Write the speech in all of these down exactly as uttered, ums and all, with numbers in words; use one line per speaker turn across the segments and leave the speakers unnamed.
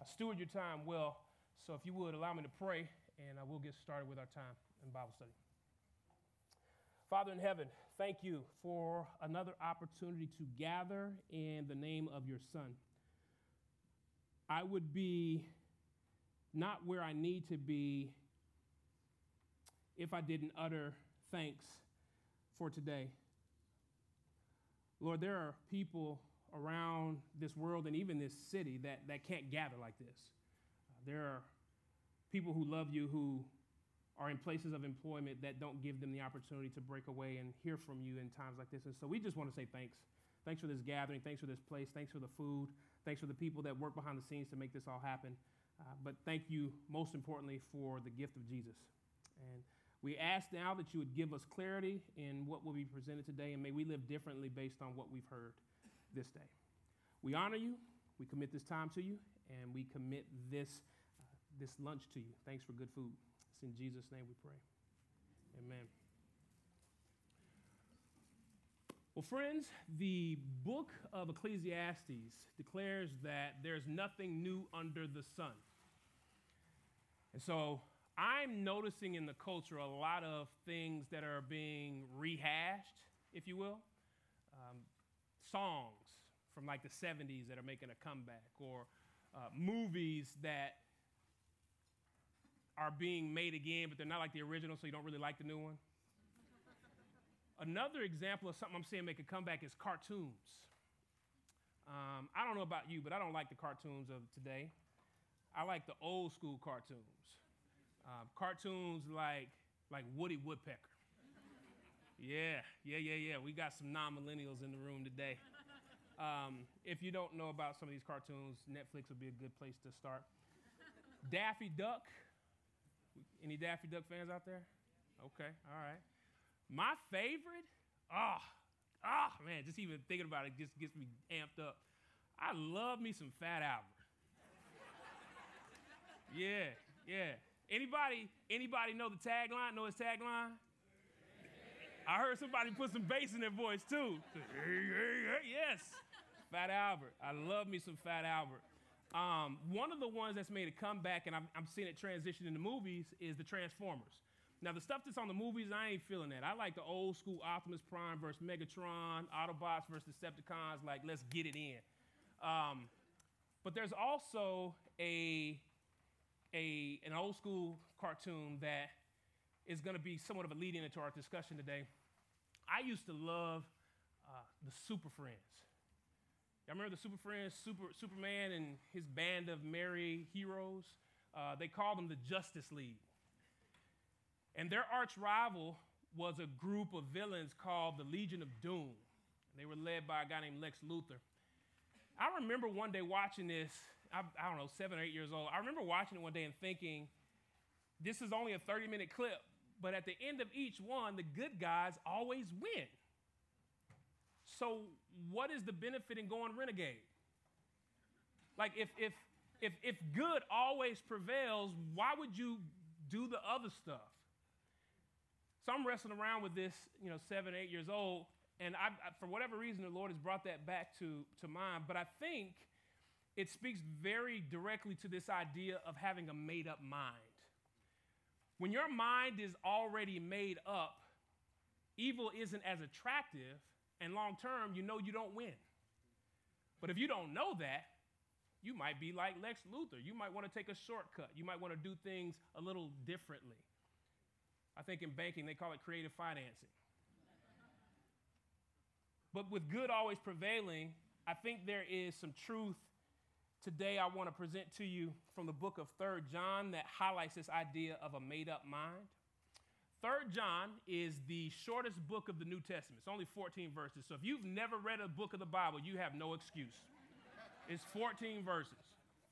steward your time well. So if you would, allow me to pray, and uh, we'll get started with our time in Bible study. Father in heaven, thank you for another opportunity to gather in the name of your Son. I would be not where I need to be if I didn't utter thanks for today. Lord, there are people around this world and even this city that, that can't gather like this. Uh, there are people who love you who are in places of employment that don't give them the opportunity to break away and hear from you in times like this. And so we just want to say thanks. Thanks for this gathering. Thanks for this place. Thanks for the food. Thanks for the people that work behind the scenes to make this all happen. Uh, but thank you, most importantly, for the gift of Jesus. And we ask now that you would give us clarity in what will be presented today, and may we live differently based on what we've heard this day. We honor you. We commit this time to you, and we commit this, uh, this lunch to you. Thanks for good food. It's in Jesus' name we pray. Amen. Well, friends, the book of Ecclesiastes declares that there's nothing new under the sun. And so I'm noticing in the culture a lot of things that are being rehashed, if you will. Um, songs from like the seventies that are making a comeback, or uh, movies that are being made again, but they're not like the original, so you don't really like the new one. Another example of something I'm seeing make a comeback is cartoons. Um, I don't know about you, but I don't like the cartoons of today. I like the old school cartoons. Um, cartoons like, like Woody Woodpecker. Yeah, yeah, yeah, yeah. We got some non-millennials in the room today. Um, if you don't know about some of these cartoons, Netflix would be a good place to start. Daffy Duck. Any Daffy Duck fans out there? Okay, all right. My favorite, ah, oh, ah, oh, man, just even thinking about it just gets me amped up. I love me some Fat Albert. Yeah, yeah. Anybody, anybody know the tagline? Know his tagline? I heard somebody put some bass in their voice too. Yes, Fat Albert. I love me some Fat Albert. Um, one of the ones that's made a comeback, and I'm, I'm seeing it transition into movies, is the Transformers. Now, the stuff that's on the movies, I ain't feeling that. I like the old school Optimus Prime versus Megatron, Autobots versus Decepticons, like, let's get it in. Um, but there's also a, a, an old school cartoon that is gonna be somewhat of a lead-in into our discussion today. I used to love uh, the Super Friends. Y'all remember the Super Friends, Super, Superman and his band of merry heroes? Uh, they called them the Justice League. And their arch rival was a group of villains called the Legion of Doom. They were led by a guy named Lex Luthor. I remember one day watching this, I, I don't know, seven or eight years old. I remember watching it one day and thinking, this is only a thirty-minute clip, but at the end of each one, the good guys always win. So what is the benefit in going renegade? Like if if if if good always prevails, why would you do the other stuff? So I'm wrestling around with this, you know, seven, eight years old, and I, I, for whatever reason, the Lord has brought that back to, to mind. But I think it speaks very directly to this idea of having a made-up mind. When your mind is already made up, evil isn't as attractive, and long-term, you know you don't win. But if you don't know that, you might be like Lex Luthor. You might want to take a shortcut. You might want to do things a little differently. I think in banking, they call it creative financing. But with good always prevailing, I think there is some truth today I want to present to you from the book of Third John that highlights this idea of a made-up mind. Third John is the shortest book of the New Testament. It's only fourteen verses. So if you've never read a book of the Bible, you have no excuse. It's fourteen verses.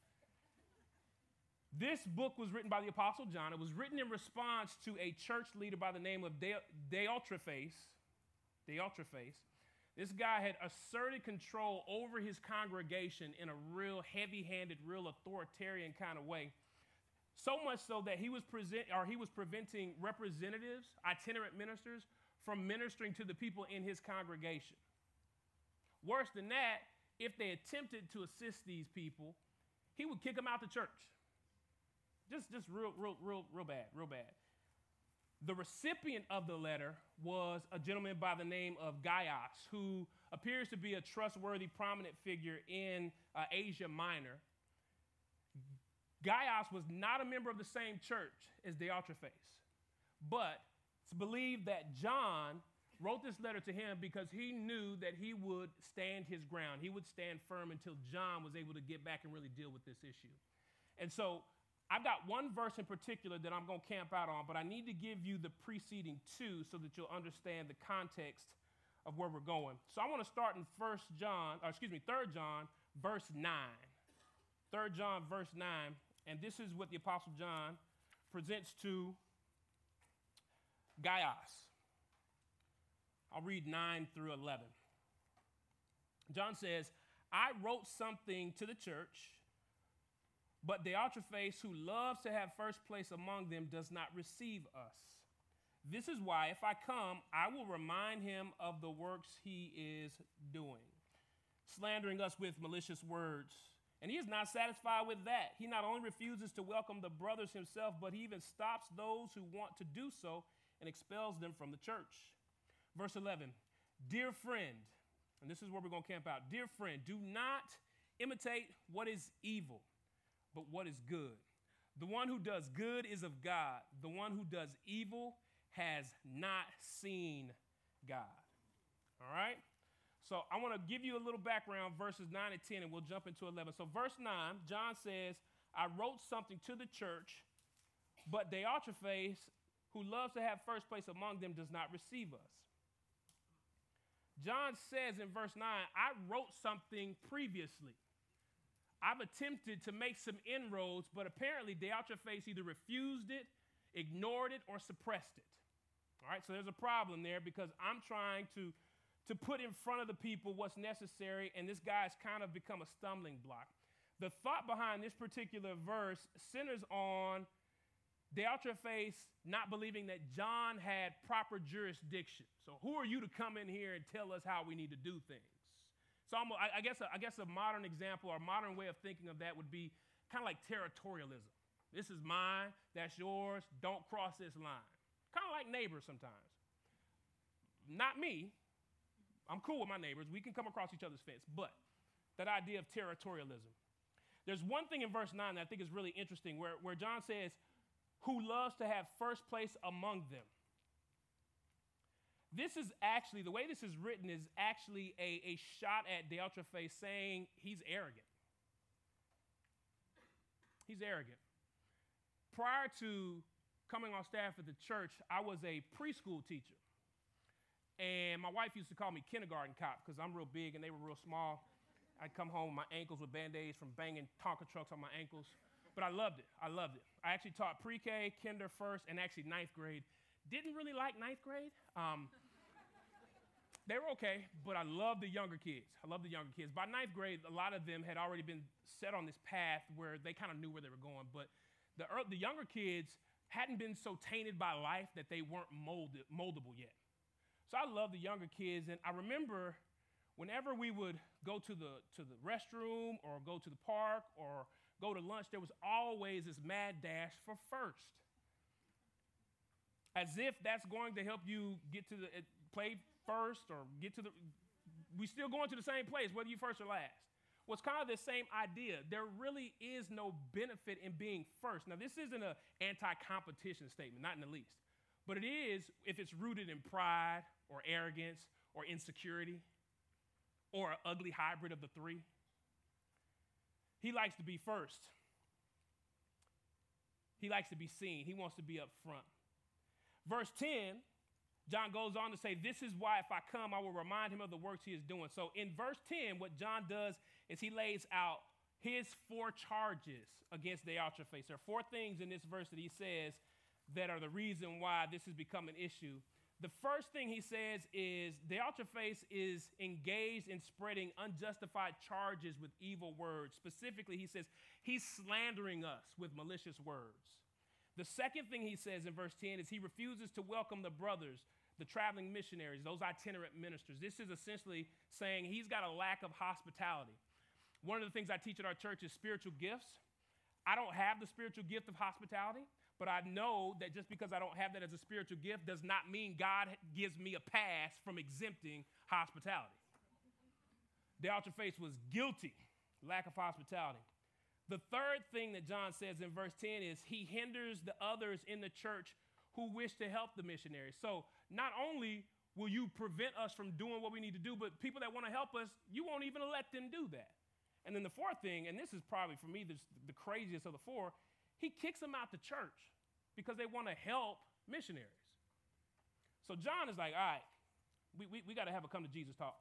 This book was written by the Apostle John. It was written in response to a church leader by the name of Diotrephes. Diotrephes. This guy had asserted control over his congregation in a real heavy-handed, real authoritarian kind of way. So much so that he was present, or he was preventing representatives, itinerant ministers, from ministering to the people in his congregation. Worse than that, if they attempted to assist these people, he would kick them out the church. Just, just real, real, real, real bad, real bad. The recipient of the letter was a gentleman by the name of Gaius, who appears to be a trustworthy, prominent figure in uh, Asia Minor. Gaius was not a member of the same church as Diotrephes, but it's believed that John wrote this letter to him because he knew that he would stand his ground. He would stand firm until John was able to get back and really deal with this issue. And so I've got one verse in particular that I'm going to camp out on, but I need to give you the preceding two so that you'll understand the context of where we're going. So I want to start in First John, or excuse me, Third John, verse nine. Third John, verse nine, and this is what the Apostle John presents to Gaius. I'll read nine through eleven. John says, I wrote something to the church, but Diotrephes, who loves to have first place among them, does not receive us. This is why, if I come, I will remind him of the works he is doing, slandering us with malicious words. And he is not satisfied with that. He not only refuses to welcome the brothers himself, but he even stops those who want to do so and expels them from the church. Verse eleven, dear friend, and this is where we're going to camp out. Dear friend, do not imitate what is evil, but what is good. The one who does good is of God. The one who does evil has not seen God. All right? So I want to give you a little background, verses nine and ten, and we'll jump into eleven. So verse nine, John says, I wrote something to the church, but Diotrephes, who loves to have first place among them, does not receive us. John says in verse nine, I wrote something previously. I've attempted to make some inroads, but apparently Diotrephes either refused it, ignored it, or suppressed it. All right, so there's a problem there because I'm trying to, to put in front of the people what's necessary, and this guy's kind of become a stumbling block. The thought behind this particular verse centers on Diotrephes not believing that John had proper jurisdiction. So who are you to come in here and tell us how we need to do things? So I'm, I, I guess a, I guess a modern example or a modern way of thinking of that would be kind of like territorialism. This is mine, that's yours, don't cross this line. Kind of like neighbors sometimes. Not me. I'm cool with my neighbors. We can come across each other's fence. But that idea of territorialism. There's one thing in verse nine that I think is really interesting where, where John says, who loves to have first place among them. This is actually, the way this is written is actually a, a shot at Diotrephes saying he's arrogant. He's arrogant. Prior to coming on staff at the church, I was a preschool teacher. And my wife used to call me kindergarten cop because I'm real big and they were real small. I'd come home with my ankles with Band-Aids from banging Tonka trucks on my ankles. But I loved it. I loved it. I actually taught pre-K, kinder, first, and actually ninth grade. Didn't really like ninth grade. Um, they were okay, but I loved the younger kids. I loved the younger kids. By ninth grade, a lot of them had already been set on this path where they kind of knew where they were going. But the, the younger kids hadn't been so tainted by life that they weren't molded, moldable yet. So I loved the younger kids. And I remember whenever we would go to the, to the restroom or go to the park or go to lunch, there was always this mad dash for first. As if that's going to help you get to the, uh, play first or get to the, we still going to the same place, whether you first or last. Well, it's kind of the same idea. There really is no benefit in being first. Now, this isn't an anti-competition statement, not in the least. But it is if it's rooted in pride or arrogance or insecurity or an ugly hybrid of the three. He likes to be first. He likes to be seen. He wants to be up front. Verse ten, John goes on to say, this is why if I come, I will remind him of the works he is doing. So in verse ten, what John does is he lays out his four charges against Diotrephes. There are four things in this verse that he says that are the reason why this has become an issue. The first thing he says is Diotrephes is engaged in spreading unjustified charges with evil words. Specifically, he says he's slandering us with malicious words. The second thing he says in verse ten is he refuses to welcome the brothers, the traveling missionaries, those itinerant ministers. This is essentially saying he's got a lack of hospitality. One of the things I teach at our church is spiritual gifts. I don't have the spiritual gift of hospitality, but I know that just because I don't have that as a spiritual gift does not mean God gives me a pass from exempting hospitality. Diotrephes was guilty, lack of hospitality. The third thing that John says in verse ten is he hinders the others in the church who wish to help the missionaries. So not only will you prevent us from doing what we need to do, but people that want to help us, you won't even let them do that. And then the fourth thing, and this is probably for me the, the craziest of the four, he kicks them out the church because they want to help missionaries. So John is like, all right, we, we, we got to have a come to Jesus talk.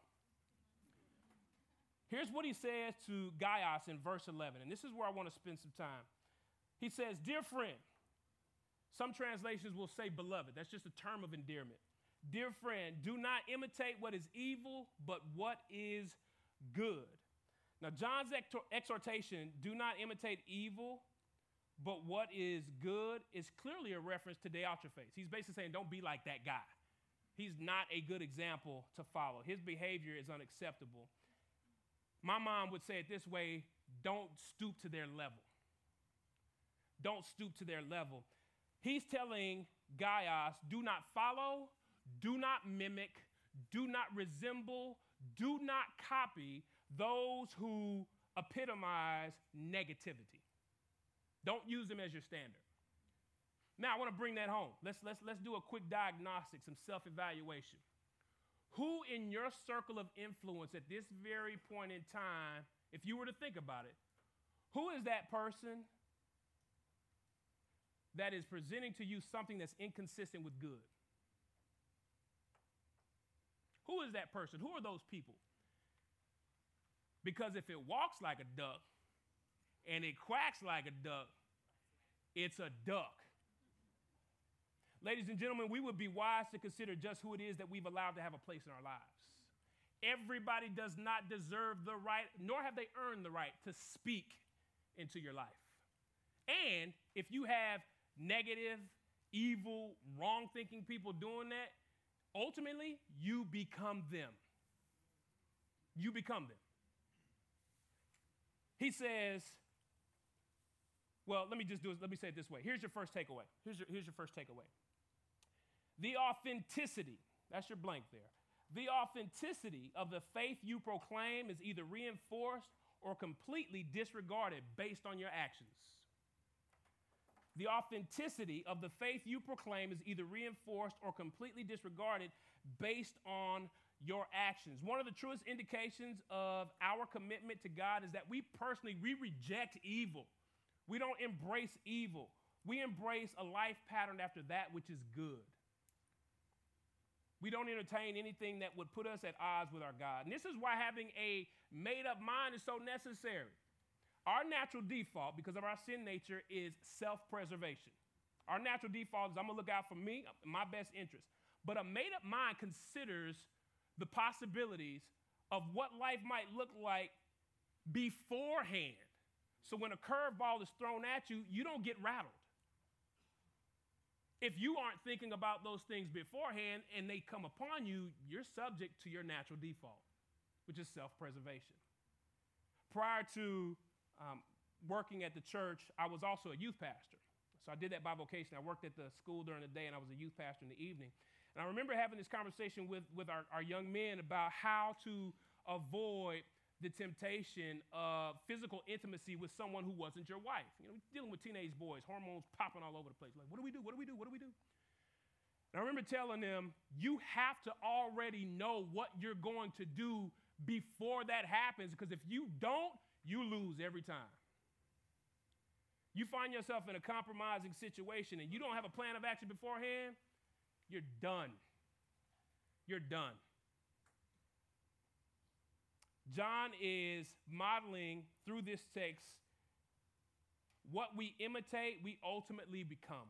Here's what he says to Gaius in verse eleven, and this is where I want to spend some time. He says, dear friend, some translations will say beloved. That's just a term of endearment. Dear friend, do not imitate what is evil, but what is good. Now, John's exhortation, do not imitate evil, but what is good, is clearly a reference to Diotrephes. He's basically saying, don't be like that guy. He's not a good example to follow. His behavior is unacceptable. My mom would say it this way, don't stoop to their level. Don't stoop to their level. He's telling Gaius, do not follow, do not mimic, do not resemble, do not copy those who epitomize negativity. Don't use them as your standard. Now, I want to bring that home. Let's, let's, let's do a quick diagnostic, some self-evaluation. Who in your circle of influence at this very point in time, if you were to think about it, who is that person that is presenting to you something that's inconsistent with good? Who is that person? Who are those people? Because if it walks like a duck and it quacks like a duck, it's a duck. Ladies and gentlemen, we would be wise to consider just who it is that we've allowed to have a place in our lives. Everybody does not deserve the right, nor have they earned the right to speak into your life. And if you have negative, evil, wrong-thinking people doing that, ultimately, you become them. You become them. He says, well, let me just do it. Let me say it this way. Here's your first takeaway. Here's your, here's your first takeaway. The authenticity, that's your blank there. The authenticity of the faith you proclaim is either reinforced or completely disregarded based on your actions. The authenticity of the faith you proclaim is either reinforced or completely disregarded based on your actions. One of the truest indications of our commitment to God is that we personally, we reject evil. We don't embrace evil. We embrace a life pattern after that which is good. We don't entertain anything that would put us at odds with our God. And this is why having a made-up mind is so necessary. Our natural default, because of our sin nature, is self-preservation. Our natural default is I'm going to look out for me, my best interest. But a made-up mind considers the possibilities of what life might look like beforehand. So when a curveball is thrown at you, you don't get rattled. If you aren't thinking about those things beforehand and they come upon you, you're subject to your natural default, which is self-preservation. Prior to um, working at the church, I was also a youth pastor. So I did that by vocation. I worked at the school during the day, and I was a youth pastor in the evening. And I remember having this conversation with, with our, our young men about how to avoid the temptation of physical intimacy with someone who wasn't your wife. You know, dealing with teenage boys, hormones popping all over the place. Like, what do we do? What do we do? What do we do? And I remember telling them, you have to already know what you're going to do before that happens, because if you don't, you lose every time. You find yourself in a compromising situation and you don't have a plan of action beforehand, you're done. You're done. John is modeling through this text what we imitate, we ultimately become.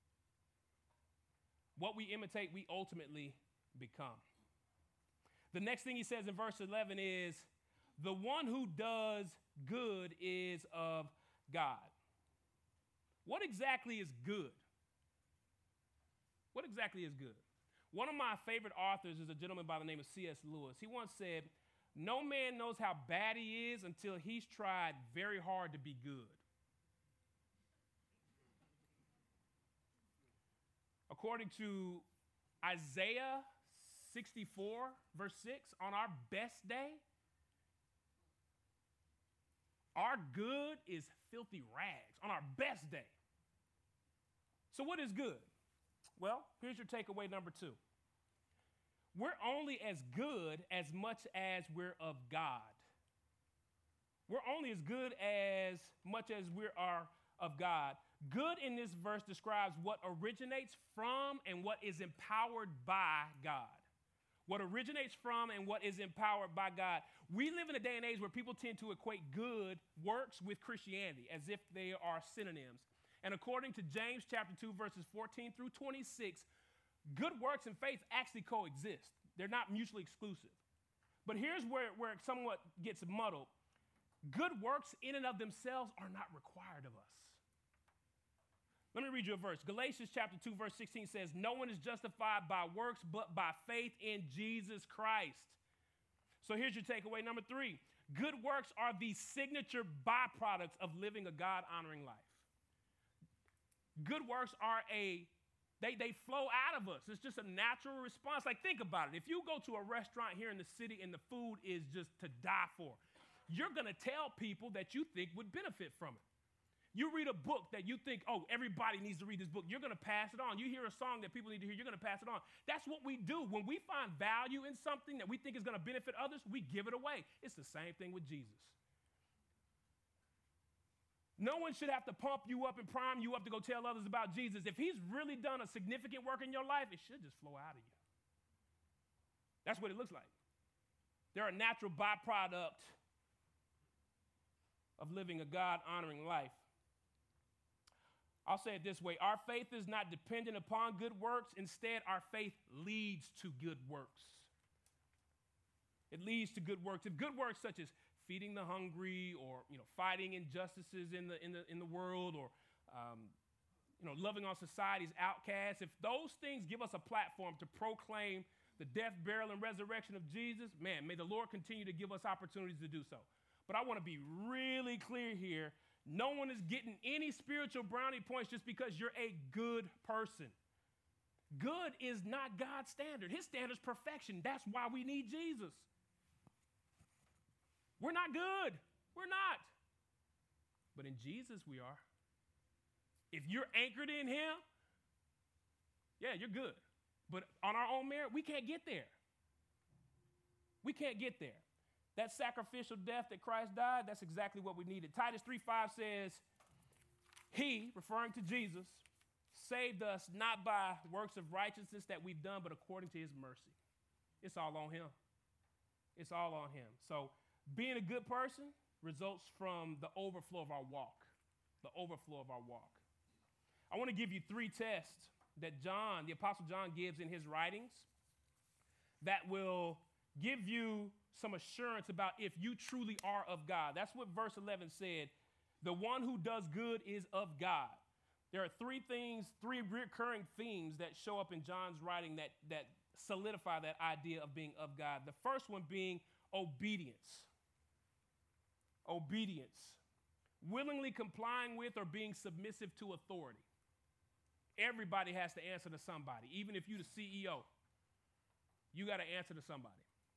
What we imitate, we ultimately become. The next thing he says in verse eleven is, the one who does good is of God. What exactly is good? What exactly is good? One of my favorite authors is a gentleman by the name of C S Lewis. He once said, No man knows how bad he is until he's tried very hard to be good. According to Isaiah sixty-four, verse six, on our best day, our good is filthy rags on our best day. So what is good? Well, here's your takeaway number two. We're only as good as much as we're of God. We're only as good as much as we are of God. Good in this verse describes what originates from and what is empowered by God. What originates from and what is empowered by God. We live in a day and age where people tend to equate good works with Christianity as if they are synonyms. And according to James chapter two, verses fourteen through twenty-six, good works and faith actually coexist. They're not mutually exclusive. But here's where, where it somewhat gets muddled. Good works in and of themselves are not required of us. Let me read you a verse. Galatians chapter two, verse sixteen says, no one is justified by works, but by faith in Jesus Christ. So here's your takeaway number three. Good works are the signature byproducts of living a God-honoring life. Good works are a, they, they flow out of us. It's just a natural response. Like, think about it. If you go to a restaurant here in the city and the food is just to die for, you're going to tell people that you think would benefit from it. You read a book that you think, oh, everybody needs to read this book. You're going to pass it on. You hear a song that people need to hear. You're going to pass it on. That's what we do. When we find value in something that we think is going to benefit others, we give it away. It's the same thing with Jesus. No one should have to pump you up and prime you up to go tell others about Jesus. If he's really done a significant work in your life, it should just flow out of you. That's what it looks like. They're a natural byproduct of living a God-honoring life. I'll say it this way. Our faith is not dependent upon good works. Instead, our faith leads to good works. It leads to good works. If good works such as feeding the hungry, or you know, fighting injustices in the in the in the world, or um, you know, loving on society's outcasts, if those things give us a platform to proclaim the death, burial, and resurrection of Jesus, man, may the Lord continue to give us opportunities to do so. But I want to be really clear here. No one is getting any spiritual brownie points just because you're a good person. Good is not God's standard. His standard is perfection. That's why we need Jesus. We're not good. We're not. But in Jesus, we are. If you're anchored in him, yeah, you're good. But on our own merit, we can't get there. We can't get there. That sacrificial death that Christ died, that's exactly what we needed. Titus three five says, he, referring to Jesus, saved us not by works of righteousness that we've done, but according to his mercy. It's all on him. It's all on him. So being a good person results from the overflow of our walk. The overflow of our walk. I want to give you three tests that John, the Apostle John, gives in his writings that will give you some assurance about if you truly are of God. That's what verse eleven said. The one who does good is of God. There are three things, three recurring themes that show up in John's writing that, that solidify that idea of being of God. The first one being obedience. Obedience. Willingly complying with or being submissive to authority. Everybody has to answer to somebody. Even if you're the C E O, you got to answer to somebody.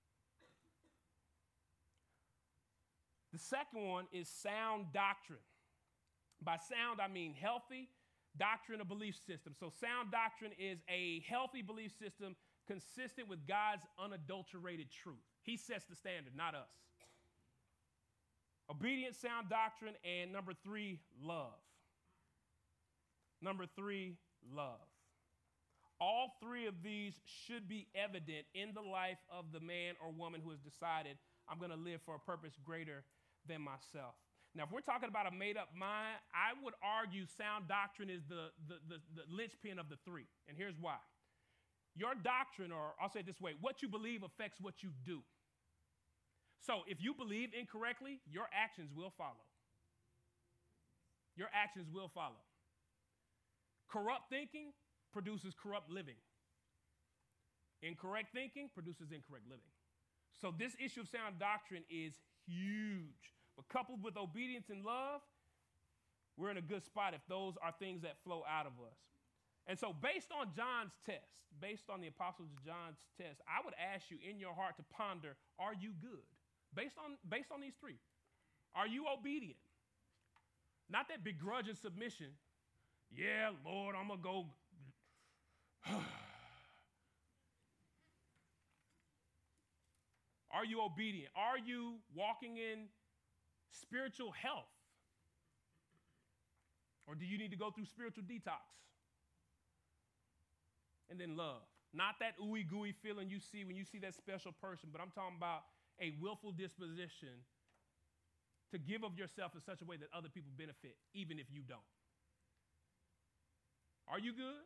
The second one is sound doctrine. By sound, I mean healthy doctrine or belief system. So sound doctrine is a healthy belief system consistent with God's unadulterated truth. He sets the standard, not us. Obedience, sound doctrine, and number three, love. Number three, love. All three of these should be evident in the life of the man or woman who has decided, I'm going to live for a purpose greater than myself. Now, if we're talking about a made-up mind, I would argue sound doctrine is the, the, the, the linchpin of the three. And here's why. Your doctrine, or I'll say it this way, what you believe affects what you do. So if you believe incorrectly, your actions will follow. Your actions will follow. Corrupt thinking produces corrupt living. Incorrect thinking produces incorrect living. So this issue of sound doctrine is huge. But coupled with obedience and love, we're in a good spot if those are things that flow out of us. And so based on John's test, based on the Apostle John's test, I would ask you in your heart to ponder, are you good? Based on, based on these three. Are you obedient? Not that begrudging submission. Yeah, Lord, I'm going to go. Are you obedient? Are you walking in spiritual health? Or do you need to go through spiritual detox? And then love. Not that ooey gooey feeling you see when you see that special person, but I'm talking about a willful disposition to give of yourself in such a way that other people benefit, even if you don't. Are you good?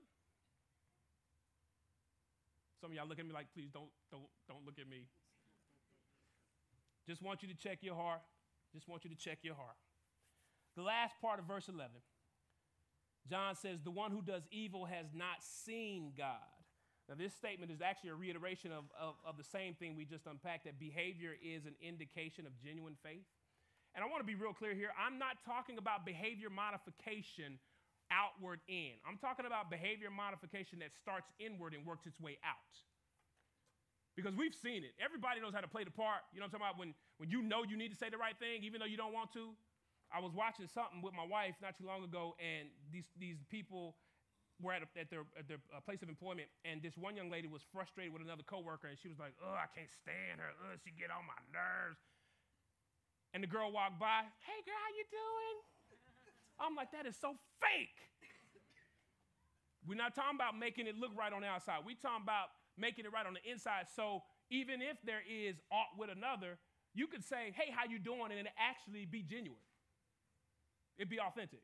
Some of y'all look at me like, please don't, don't, don't look at me. Just want you to check your heart. Just want you to check your heart. The last part of verse eleven, John says, the one who does evil has not seen God. Now, this statement is actually a reiteration of, of, of the same thing we just unpacked, that behavior is an indication of genuine faith. And I want to be real clear here. I'm not talking about behavior modification outward in. I'm talking about behavior modification that starts inward and works its way out. Because we've seen it. Everybody knows how to play the part. You know what I'm talking about? When, when you know you need to say the right thing, even though you don't want to. I was watching something with my wife not too long ago, and these, these people were at, a, at their, at their uh, place of employment, and this one young lady was frustrated with another coworker, and she was like, oh, I can't stand her. Oh, she get on my nerves. And the girl walked by, hey, girl, how you doing? I'm like, that is so fake. We're not talking about making it look right on the outside. We're talking about making it right on the inside. So even if there is aught with another, you could say, hey, how you doing? And it actually be genuine. It'd be authentic.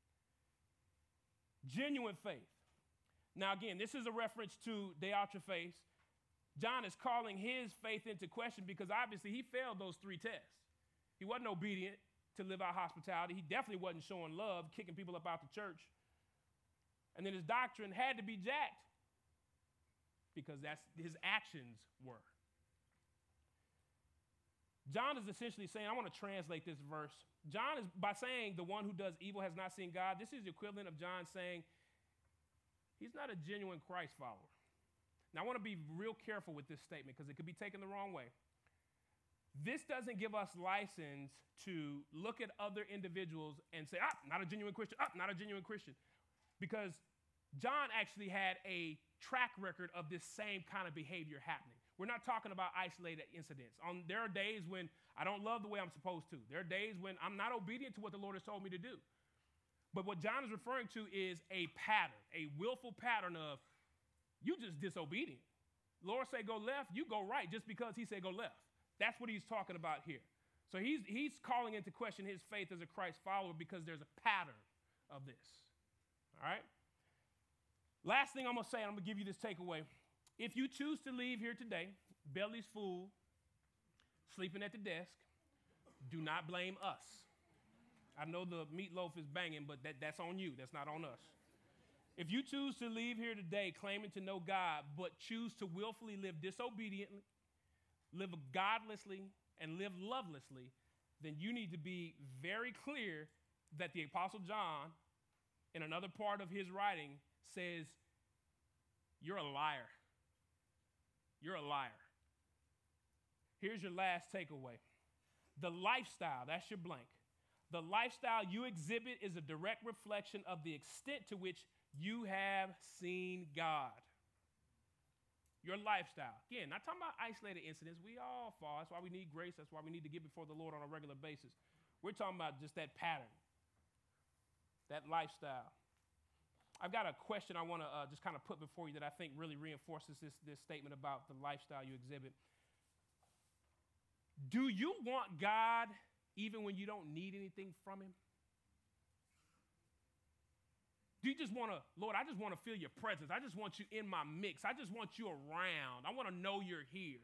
Genuine faith. Now, again, this is a reference to Deatra faith. John is calling his faith into question because obviously he failed those three tests. He wasn't obedient to live out hospitality. He definitely wasn't showing love, kicking people up out the church. And then his doctrine had to be jacked because that's his actions were. John is essentially saying, I want to translate this verse. John is, by saying the one who does evil has not seen God, this is the equivalent of John saying he's not a genuine Christ follower. Now, I want to be real careful with this statement because it could be taken the wrong way. This doesn't give us license to look at other individuals and say, ah, not a genuine Christian, ah, not a genuine Christian. Because John actually had a track record of this same kind of behavior happening. We're not talking about isolated incidents. On, there are days when I don't love the way I'm supposed to. There are days when I'm not obedient to what the Lord has told me to do. But what John is referring to is a pattern, a willful pattern of you just disobedient. Lord say go left, you go right just because he said go left. That's what he's talking about here. So he's, he's calling into question his faith as a Christ follower because there's a pattern of this. All right? Last thing I'm going to say, and I'm going to give you this takeaway. If you choose to leave here today, belly's full, sleeping at the desk, do not blame us. I know the meatloaf is banging, but that, that's on you. That's not on us. If you choose to leave here today claiming to know God, but choose to willfully live disobediently, live godlessly, and live lovelessly, then you need to be very clear that the Apostle John, in another part of his writing, says, you're a liar. You're a liar. Here's your last takeaway. The lifestyle, that's your blank. The lifestyle you exhibit is a direct reflection of the extent to which you have seen God. Your lifestyle. Again, not talking about isolated incidents. We all fall. That's why we need grace. That's why we need to get before the Lord on a regular basis. We're talking about just that pattern, that lifestyle. I've got a question I want to uh, just kind of put before you that I think really reinforces this, this statement about the lifestyle you exhibit. Do you want God even when you don't need anything from him? Do you just want to, Lord, I just want to feel your presence. I just want you in my mix. I just want you around. I want to know you're here.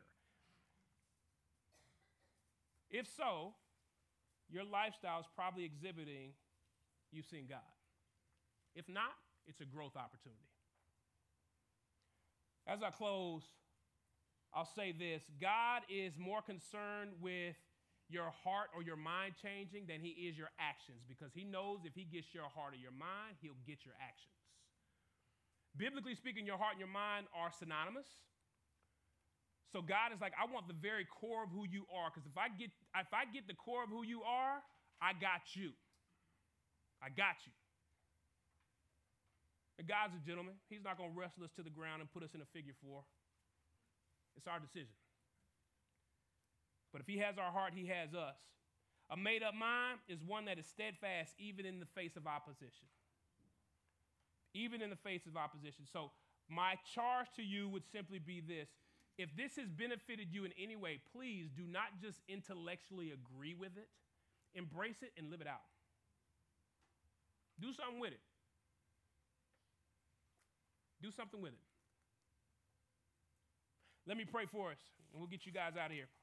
If so, your lifestyle is probably exhibiting you've seen God. If not, it's a growth opportunity. As I close, I'll say this. God is more concerned with your heart or your mind changing than he is your actions, because he knows if he gets your heart or your mind, he'll get your actions. Biblically speaking, your heart and your mind are synonymous. So God is like, I want the very core of who you are, because if I get if I get the core of who you are, I got you. I got you. And God's a gentleman. He's not going to wrestle us to the ground and put us in a figure four. It's our decision. But if he has our heart, he has us. A made-up mind is one that is steadfast even in the face of opposition. Even in the face of opposition. So my charge to you would simply be this. If this has benefited you in any way, please do not just intellectually agree with it. Embrace it and live it out. Do something with it. Do something with it. Let me pray for us, and we'll get you guys out of here.